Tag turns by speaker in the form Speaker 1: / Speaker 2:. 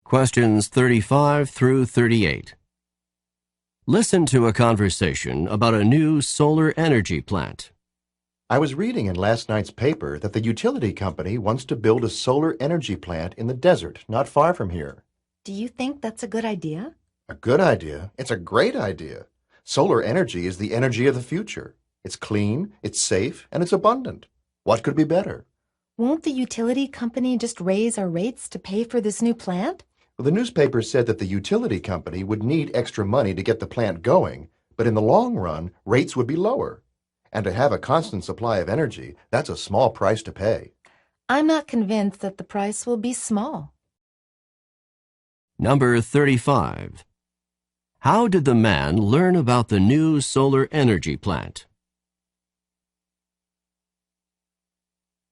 Speaker 1: Questions 35 through 38. Listen to a conversation about a new solar energy plant.
Speaker 2: I was reading in last night's paper that the utility company wants to build a solar energy plant in the desert not far from here.
Speaker 3: Do you think that's a good idea?
Speaker 2: A good idea? It's a great idea. Solar energy is the energy of the future. It's clean, it's safe, and it's abundant. What could be better?
Speaker 3: Won't the utility company just raise our rates to pay for this new plant?
Speaker 2: Well, the newspaper said that the utility company would need extra money to get the plant going, but in the long run, rates would be lower. And to have a constant supply of energy, that's a small price to pay.
Speaker 3: I'm not convinced that the price will be small.
Speaker 1: Number 35. How did the man learn about the new solar energy plant?